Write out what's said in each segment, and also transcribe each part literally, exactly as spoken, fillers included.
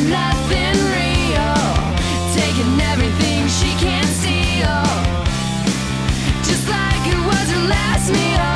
nothing real, taking everything she can't steal, just like it was her last meal.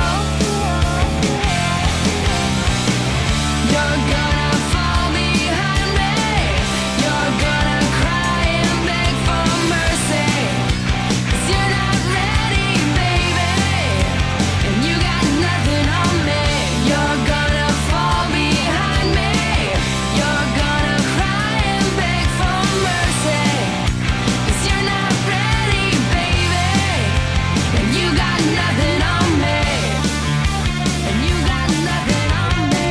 You're gonna fall behind me, you're gonna cry and beg for mercy, 'cause you're not ready, baby, and you got nothing on me. You're gonna fall behind me, you're gonna cry and beg for mercy, 'cause you're not ready, baby, and you got nothing on me, and you got nothing on me.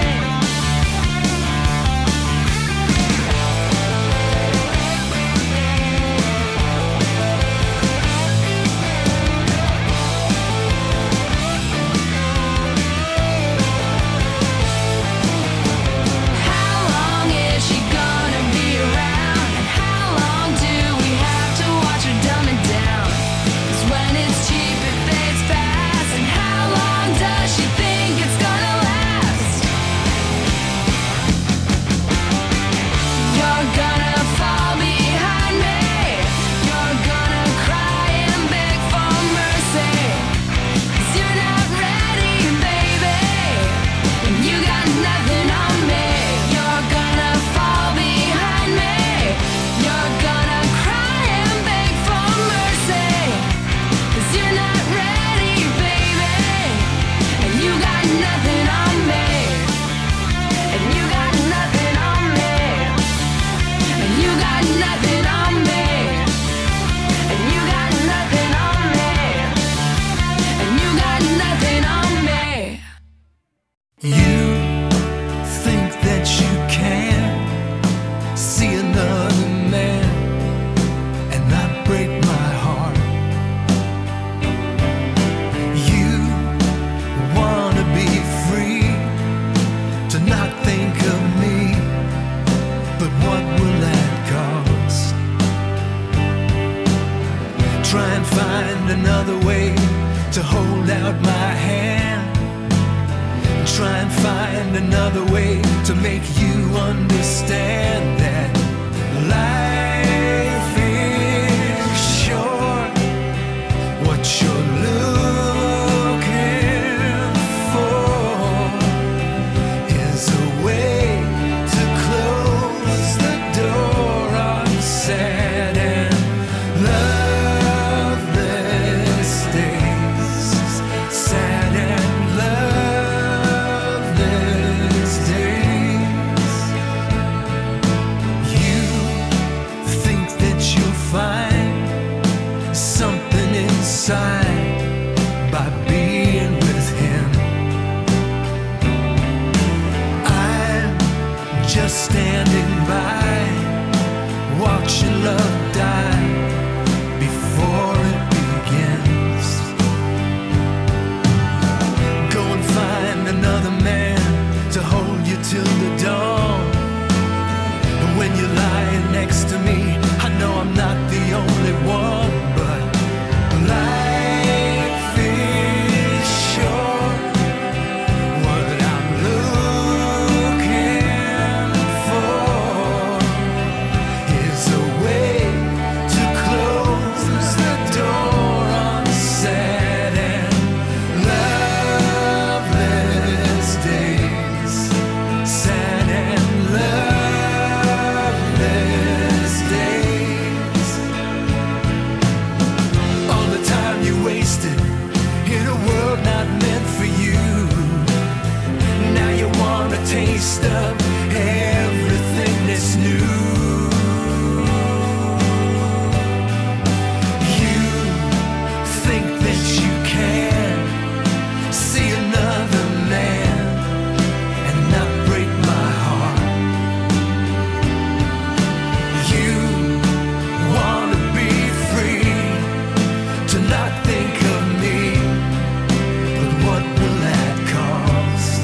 How long is she gonna be around? And how long do we have to watch her dumb it down? 'Cause when it's cheap it fades fast. And how long does she think it's gonna last? You're gonna fall behind me, you're gonna cry and beg for mercy, 'cause you're not ready, baby, and you got nothing on me. You're gonna fall behind me, you're gonna cry and beg for mercy, 'cause you're not ready, baby, and you got nothing on me, and you got nothing on me, and you got nothing on me, and you got nothing on me, and you got nothing on me. You think that you can see another man and not break my heart. You wanna be free to not think of me, but what will that cost? Try and find another way to hold out my hand. Try and find another way to make you understand that life is short. What you're looking for is a way to close the door on sad and loveless days. Sad and loveless days. You think that you'll find something inside by being with him. I'm just standing by, watching love die before it begins. Go and find another man to hold you till the dawn. And when you're lying next to me, I know I'm not the only one, but life is short. What I'm looking for is a way to close the door on sad and loveless days. Sad and loveless days. All the time you wasted in a world not meant for you. Now you want a taste of everything that's new. You think that you can see another man and not break my heart. You wanna be free to not think of me, but what will that cost?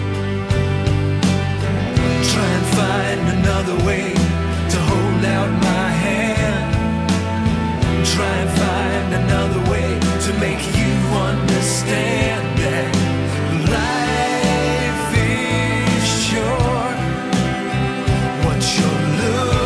Try and find another way to hold out my hand. Try and find another way to make you understand that life is short. What you're looking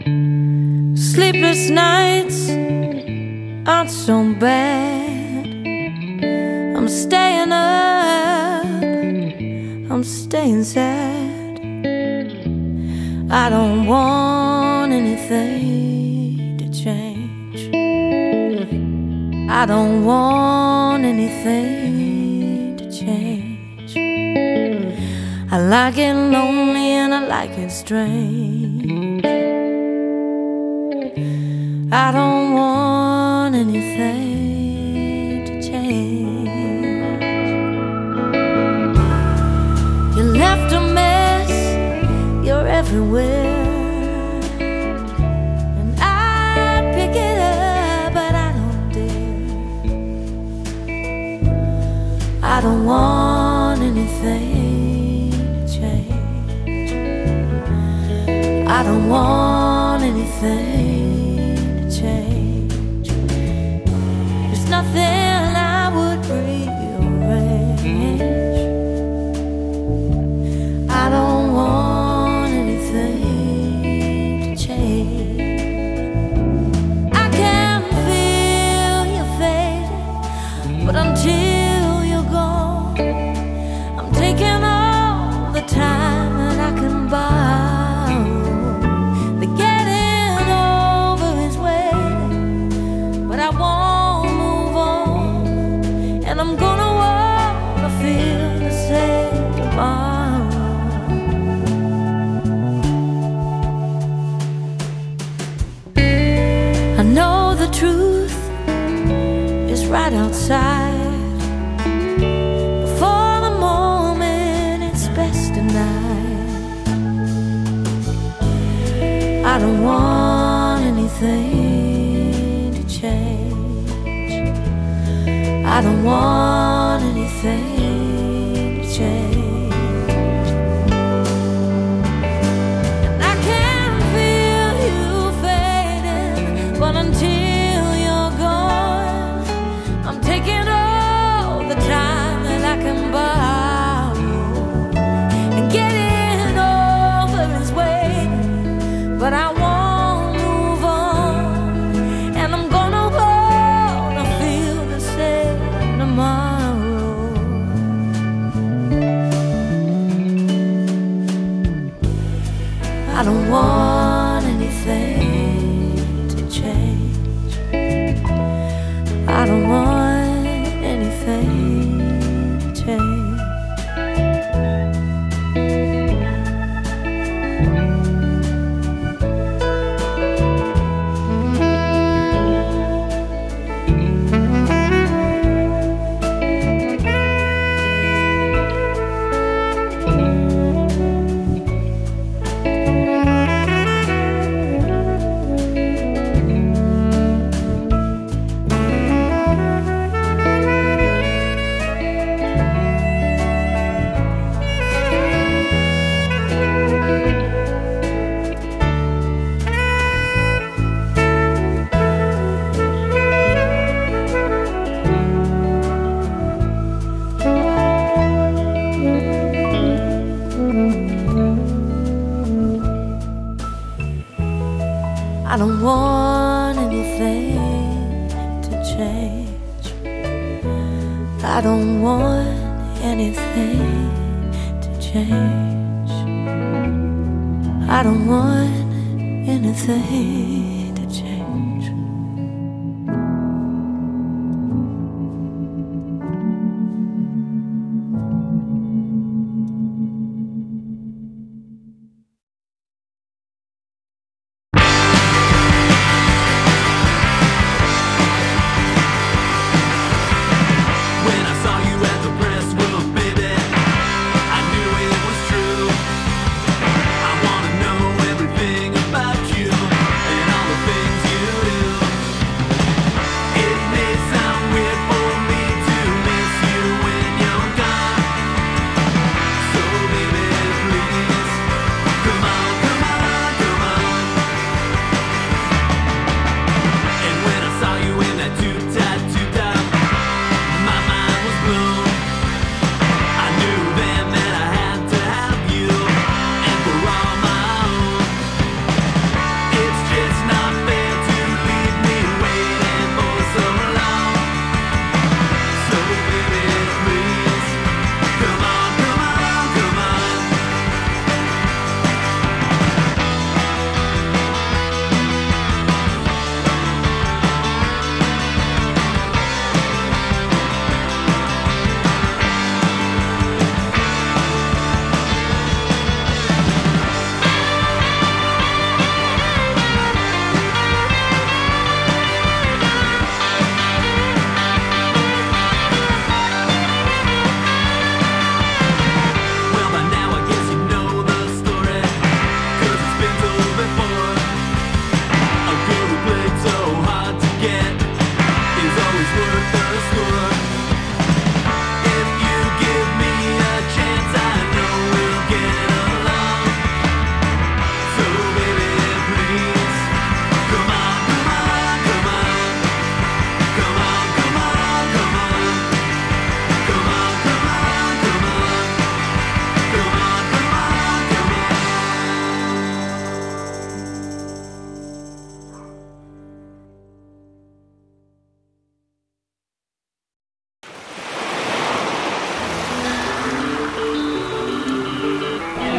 Sleepless nights aren't so bad. I'm staying up, I'm staying sad. I don't want anything to change. I don't want anything to change. I like it lonely and I like it strange. I don't want anything to change. You left a mess, you're everywhere, and I pick it up, but I don't dare. I don't want anything to change. I don't want anything change. There's nothing I would rearrange. I don't want anything to change. I can feel you fading, but until you're gone, I'm taking all the time that I can buy. I won't move on, and I'm gonna wanna feel the same tomorrow. I know the truth is right outside. Before the moment it's best denied. I don't want anything to change. I don't want anything to change. And I can feel you fading, but until you're gone, I'm taking all the time that I can borrow. And getting over is waiting, but I won't move on, and I'm gonna wanna feel the same tomorrow. I don't want anything to change. I don't want anything to change. I don't want anything to change. I don't want anything to change. I don't want anything to change. About you and all the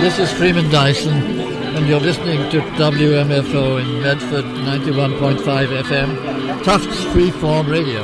this is Freeman Dyson, and you're listening to W M F O in Medford, ninety-one point five F M, Tufts Freeform Radio.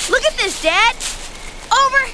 Look at this, Dad. Over.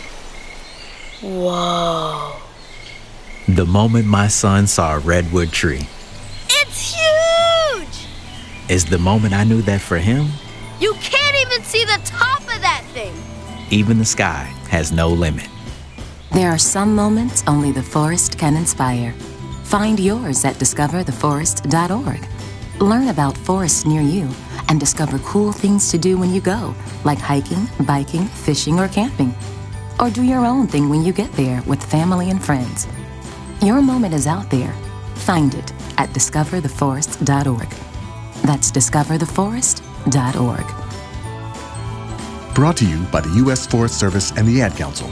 Whoa. The moment my son saw a redwood tree It's huge! is the moment I knew that for him, You can't even see the top of that thing. even the sky has no limit. There are some moments only the forest can inspire. Find yours at discover the forest dot org. Learn about forests near you and discover cool things to do when you go, like hiking, biking, fishing, or camping. Or do your own thing when you get there with family and friends. Your moment is out there. Find it at discover the forest dot org. That's discover the forest dot org. Brought to you by the U S Forest Service and the Ad Council.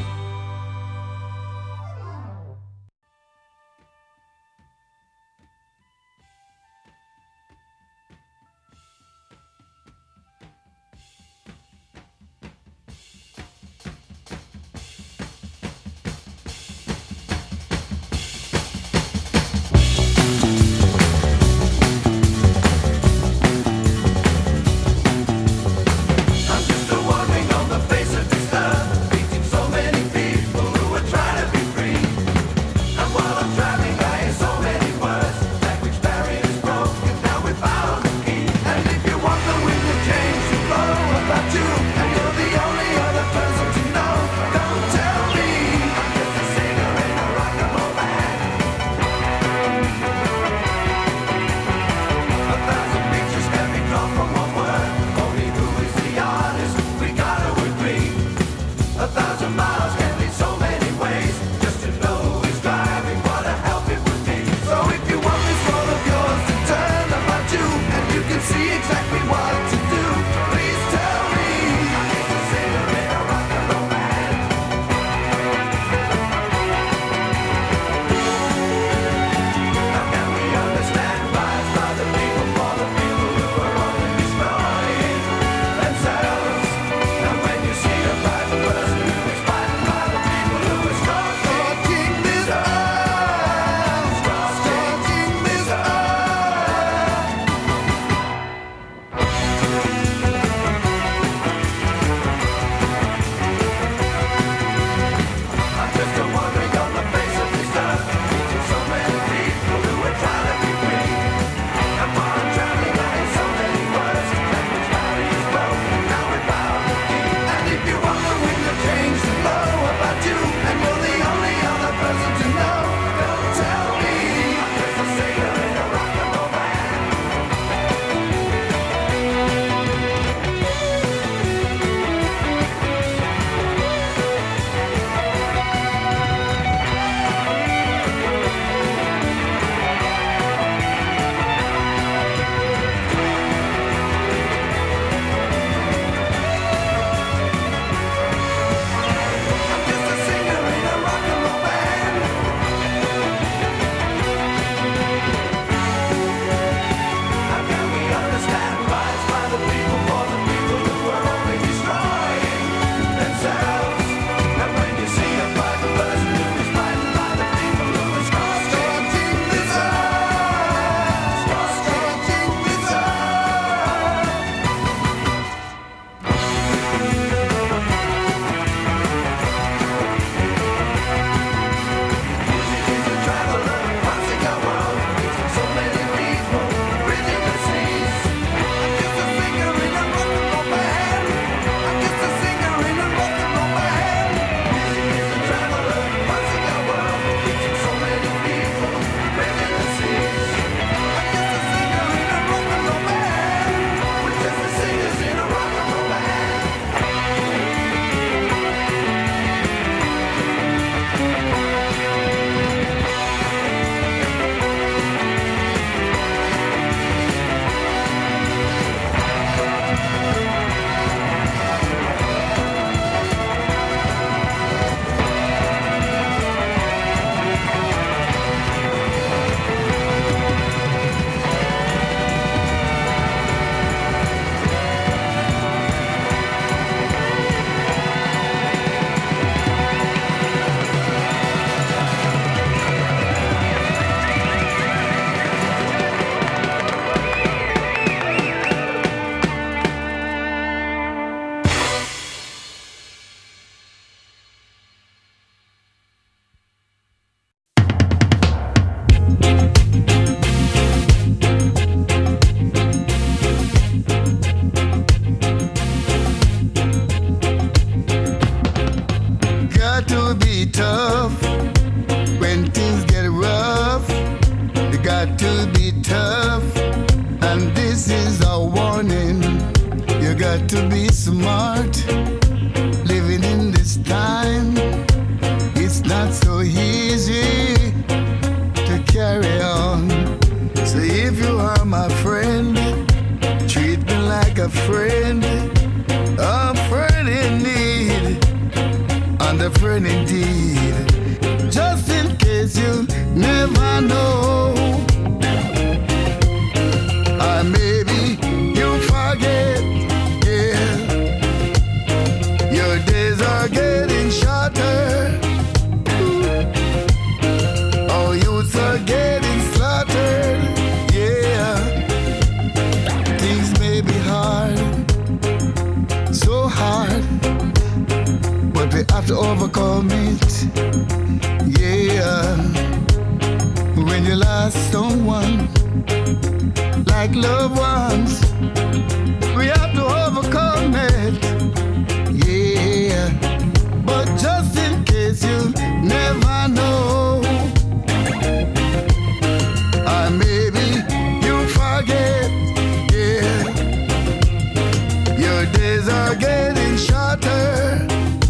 I'm just a wandering on the face of this earth, meeting so many people. be tough when things get rough. You got to be tough, and this is a warning. You got to be smart. Living in this time, it's not so easy to carry on. So if you are my friend, treat me like a friend, a friend in need, and a friend indeed. Just in case you never know, or maybe you forget, yeah. Your days are getting shorter. Oh, youths are getting slaughtered, yeah. Things may be hard, so hard, but we have to overcome it, yeah. When you lost someone, like loved ones, we have to overcome it, yeah. But just in case you never know, or maybe you forget, yeah. Your days are getting shorter.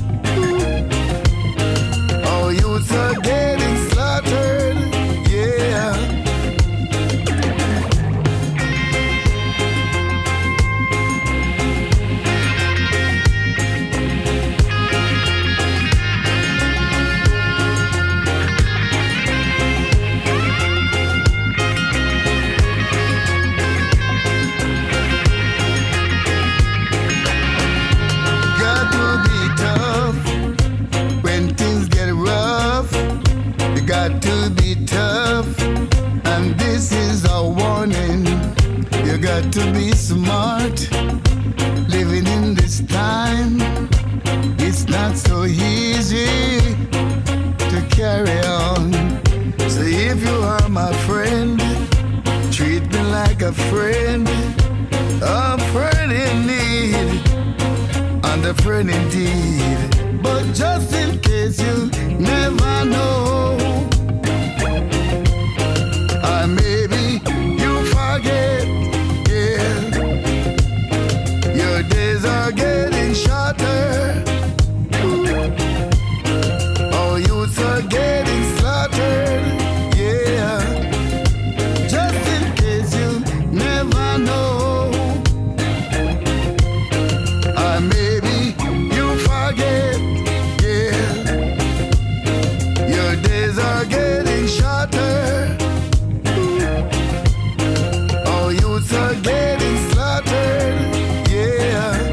Oh, youths are getting slaughtered, yeah. Got to be tough when things get rough. You got to be tough, and this is a warning. You got to be smart. Living in this time, it's not so easy to carry on. So if you are my friend, treat me like a friend, a friend in need, and a friend indeed. But just in case you never know, or maybe you forget, yeah. Your days are getting shorter. Oh, youths are getting slaughtered, yeah. Just in case you never know, or maybe you forget, yeah. Your days are getting shorter. Oh, youths are getting slaughtered, yeah.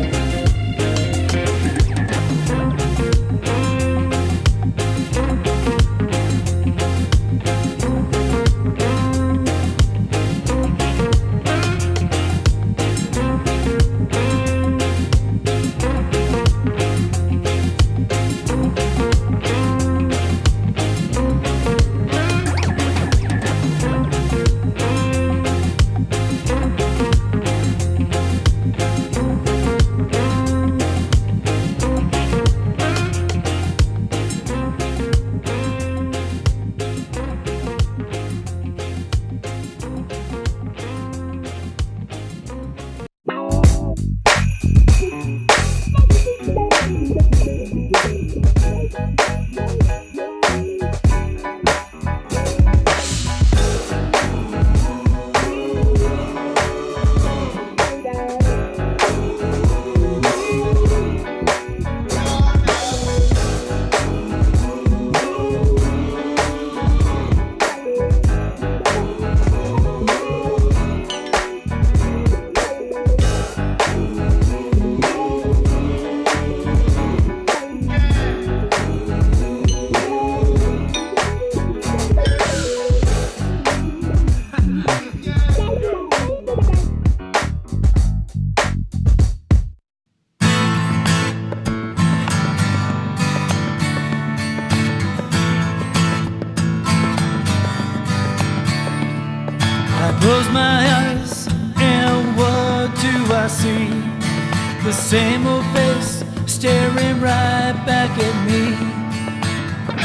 Close my eyes, and what do I see? The same old face staring right back at me.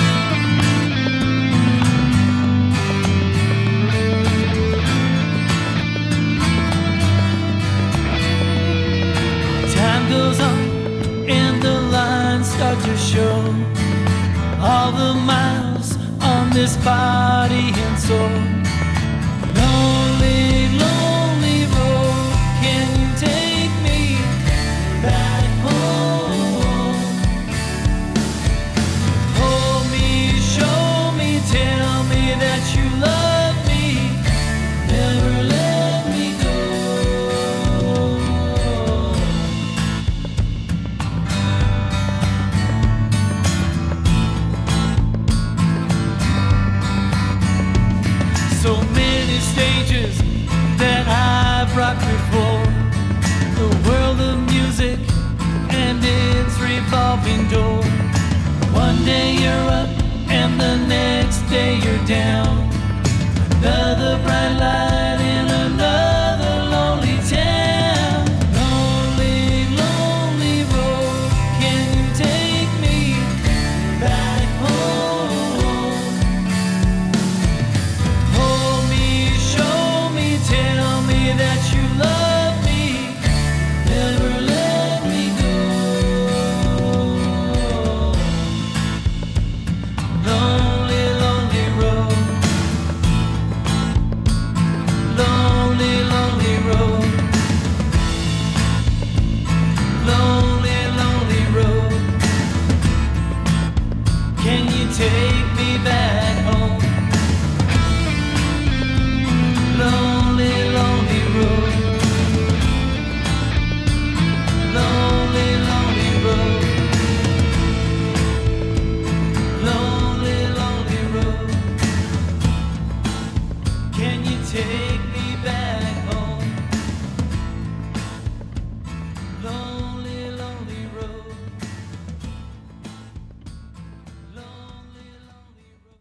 show. All the miles on this body and soul. Lonely, lonely road, can you take me back home? Hold me, show me, tell me that you love me, never let me go. So many stages that I've rocked before. The world of music and its revolving door. One day you're up and the next day you're down. Another bright light in another lonely town. Lonely, lonely road, can you take me back home? Hold me, show me, tell me that you love me, never let me go. Lonely, lonely road. Lonely, lonely road. Lonely, lonely road. Can you take me back home? Lonely, lonely road. Lonely, lonely road. Lonely, lonely road. Can you take me back home? Lonely, lonely road. Lonely, lonely road.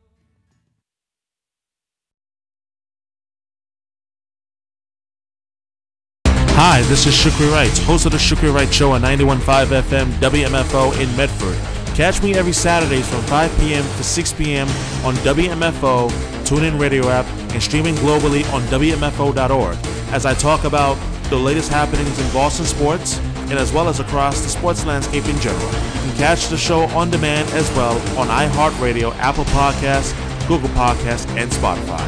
Hi, this is Shukri Wright, host of the Shukri Wright Show on ninety-one point five F M W M F O in Medford. Catch me every Saturdays from five p.m. to six p.m. on W M F O, TuneIn Radio app, and streaming globally on W M F O dot org as I talk about the latest happenings in Boston sports and as well as across the sports landscape in general. You can catch the show on demand as well on iHeartRadio, Apple Podcasts, Google Podcasts, and Spotify.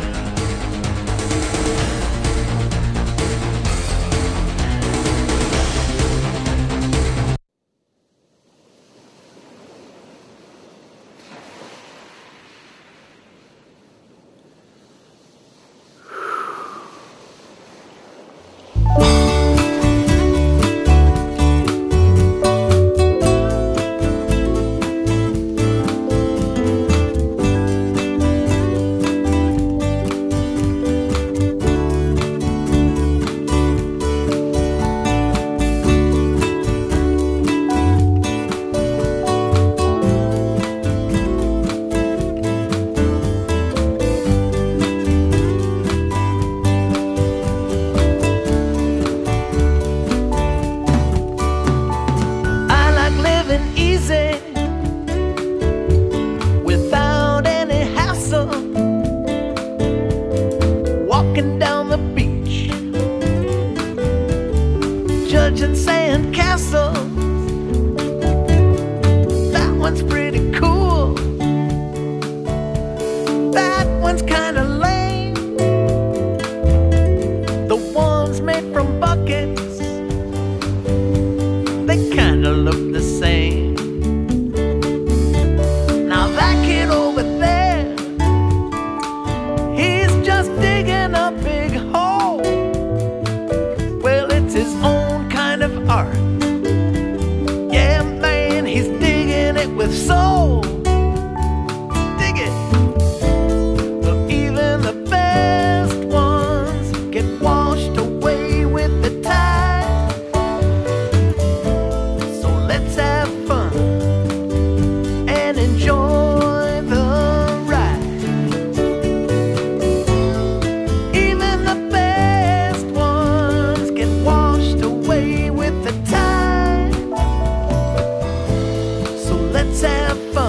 Let's have fun.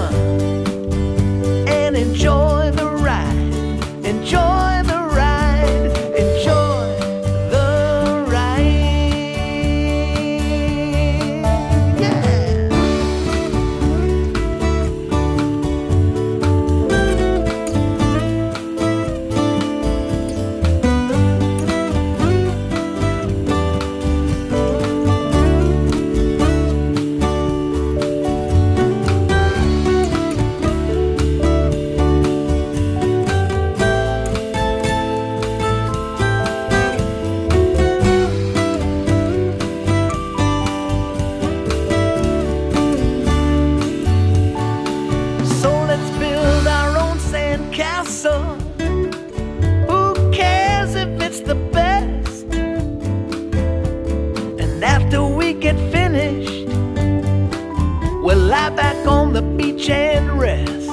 We'll lie back on the beach and rest.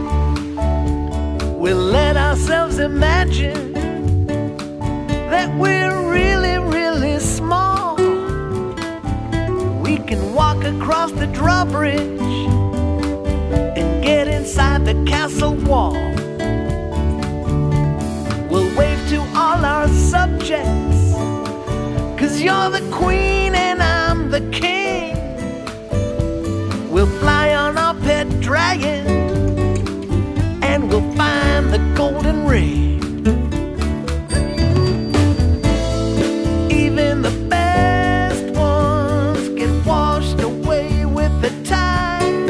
We'll let ourselves imagine that we're really, really small. We can walk across the drawbridge and get inside the castle wall. We'll wave to all our subjects, 'cause you're the queen and I'm the king. We'll fly on our pet dragon and we'll find the golden ring. Even the best ones get washed away with the tide.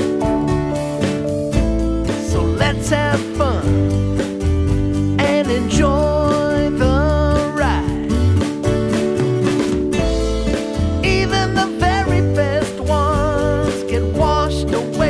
So let's have fun and enjoy the ride. Even the very best ones get washed away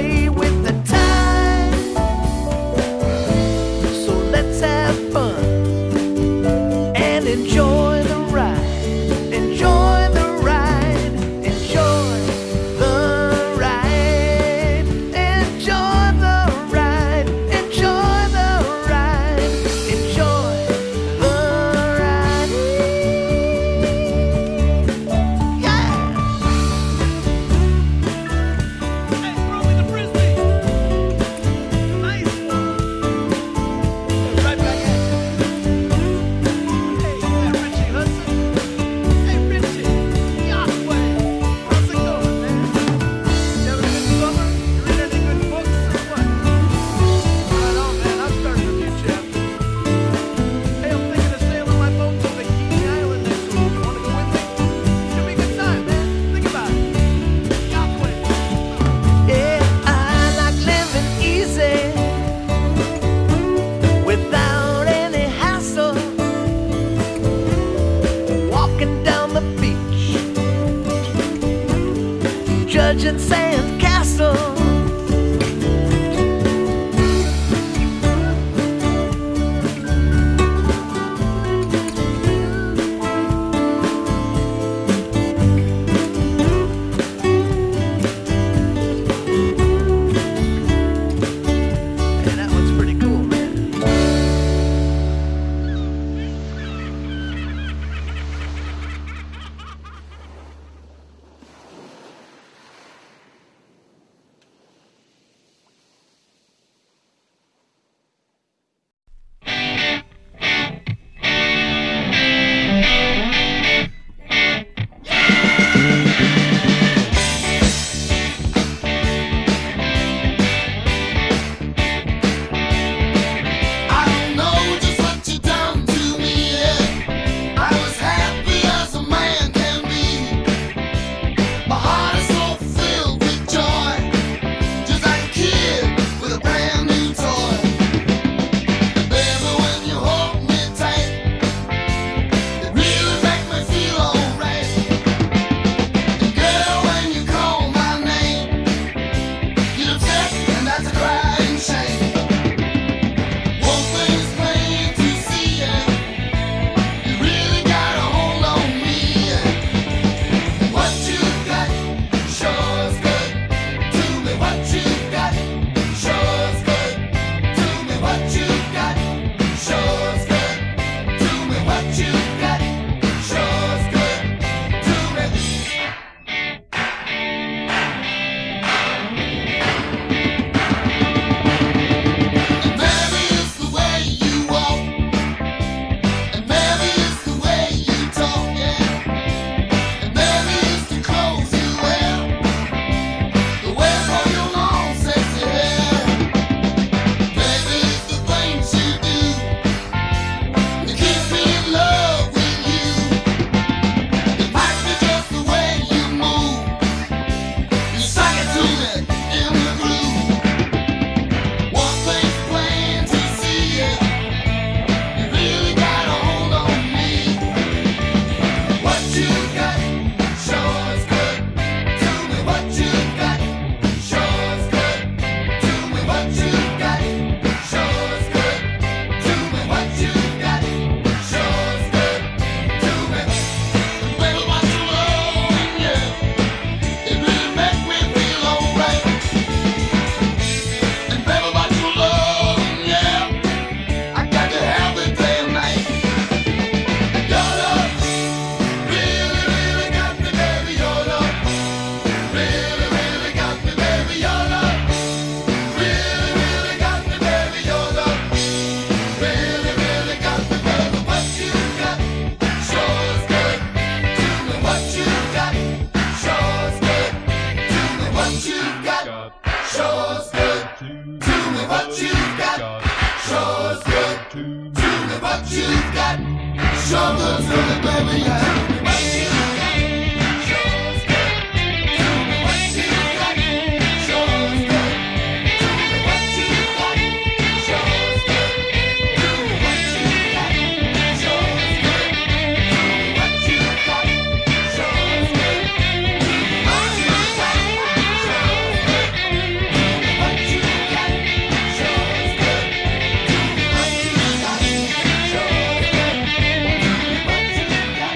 Shows good. Show me what you've got. Shows good. Show me what you've got. Show good, show me, baby, yeah. What you've got. Shows good. Show me what you've got. Shows good. Show me what you've got. Shows good. Show me what you've got. Shows good. Show me what you've got. Shows good. What you've got. Shows good. What you've got. Shows good. What you've got. Shows good. What you've got.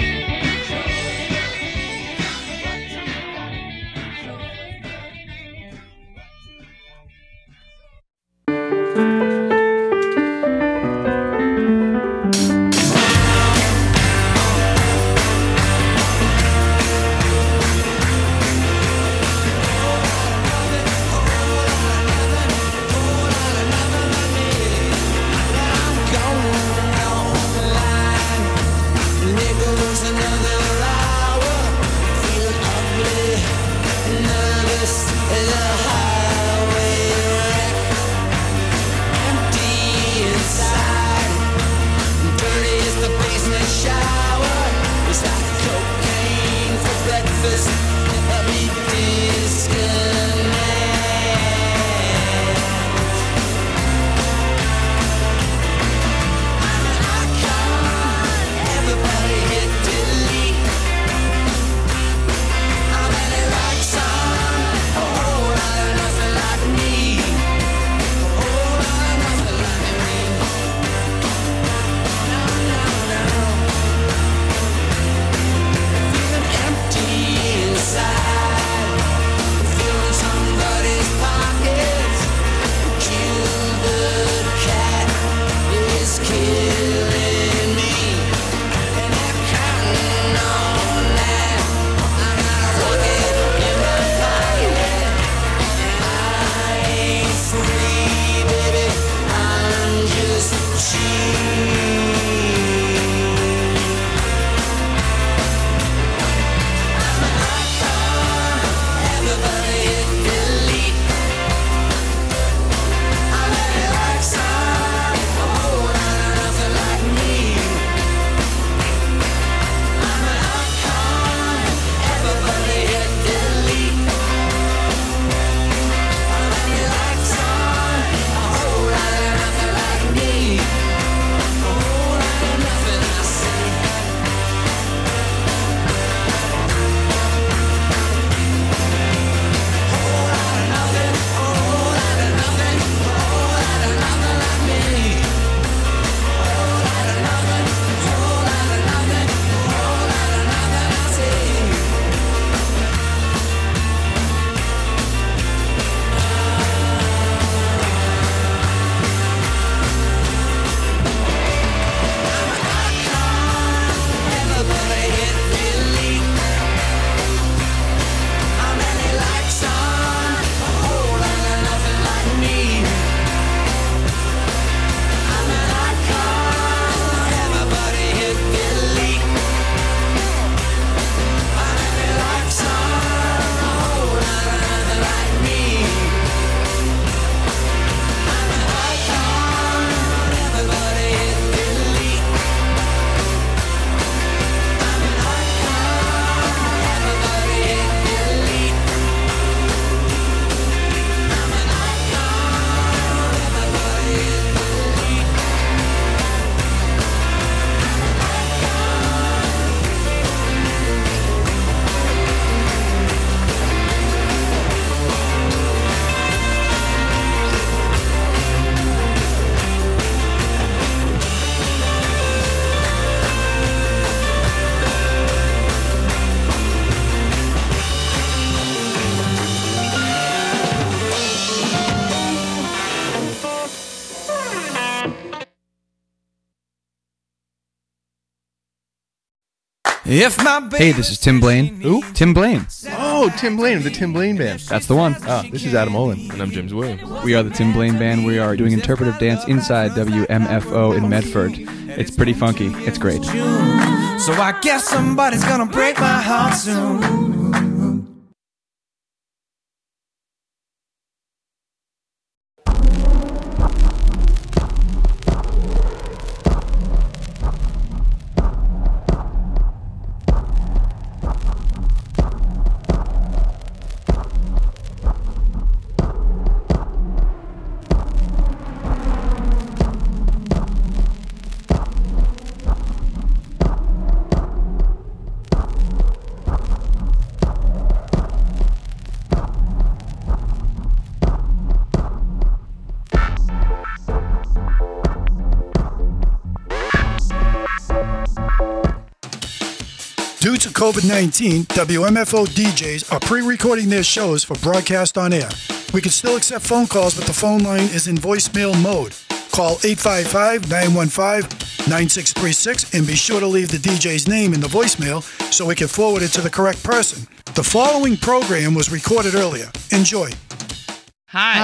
If my Hey, this is Tim Blaine. Who? Tim Blaine. Oh, Tim Blaine of the Tim Blaine Band. That's the one. Ah, this is Adam Olin. And I'm James Williams. We are the Tim Blaine Band. We are doing interpretive dance inside W M F O in Medford. It's pretty funky. It's great. So I guess somebody's gonna break my heart soon. COVID nineteen, W M F O D Js are pre-recording their shows for broadcast on air. We can still accept phone calls, but the phone line is in voicemail mode. Call eight five five, nine one five, nine six three six and be sure to leave the D J's name in the voicemail so we can forward it to the correct person. The following program was recorded earlier. Enjoy. Hi.